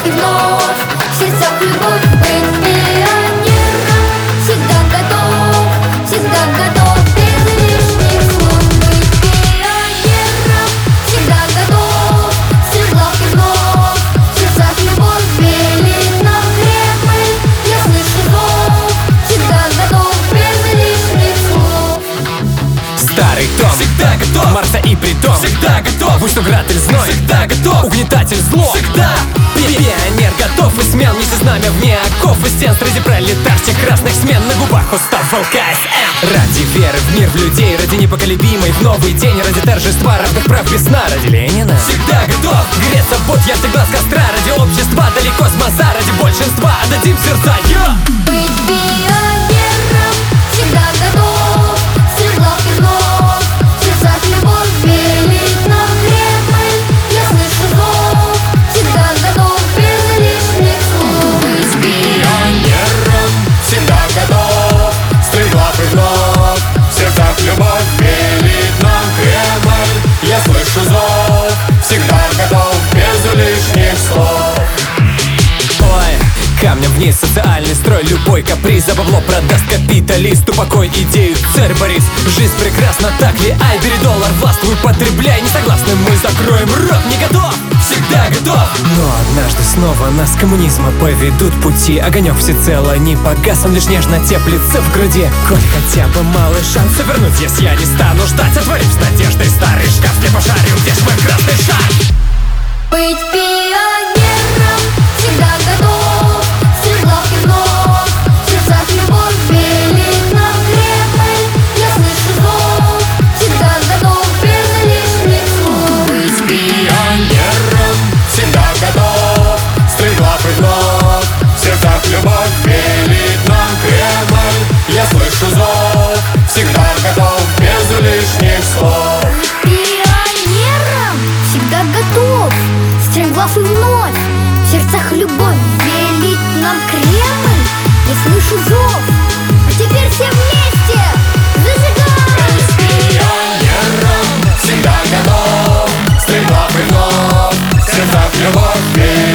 и вновь в сердцах любовь. Быть пионером всегда готов, всегда готов, без лишних слов. Быть пионером всегда готов, стрелок и вновь в сердцах любовь. Велит нам Кремль, я слышу зов, всегда готов, без лишних слов. Старый Том всегда готов, Марса и Притом всегда готов, будь то град или зной всегда готов, угнетатель зло всегда. Пионер готов и смел, неси знамя вне оков и стен, среди пролетарских красных смен, на губах устав КСМ. Ради веры в мир, в людей, ради непоколебимой в новый день, ради торжества равных прав без сна, ради Ленина всегда готов, греться забот, ярче глаз костра, ради общества, далеко с моза, ради большинства отдадим сердца. Быть пионером всегда готов, стрелок и вновь в сердцах любовь. Велит нам Кремль, я слышу зов, всегда готов, без лишних слов. Быть Пионером всегда готов, стрелок и вновь в сердцах любовь. Велит нам Кремль, я слышу зов, всегда готов, без лишних слов. Ой, камнем вниз социальный строй, любой каприз за бабло продаст капиталист. Упокой идею, царь Борис, жизнь прекрасна, так ли? Ай, бери доллар, властвуй, потребляй. Не согласны, мы закроем рот, не готов, всегда готов. Но однажды снова нас коммунизма поведут пути. Огонек всецело не погас, он лишь нежно теплится в груди. Коль хотя бы малый шанс вернуть, если я не стану ждать, отворим с надеждой старый шкаф, не пошарим, где ж мой красный шар. Быть пионером всегда готов, стрелок и вновь в сердцах любовь. Велит нам Кремль, я слышу зов, всегда готов, без лишних слов. Быть Пионером всегда готов, стрелок и вновь в сердцах любовь. Велит нам Кремль, я слышу зов, всегда готов, без лишних слов. пионером всегда готов, стремглав и вновь в сердцах любовь. Велит нам Кремль, я слышу зов, а теперь все вместе зажигаем. Пионером всегда готов, стрелок и вновь в сердцах любовь.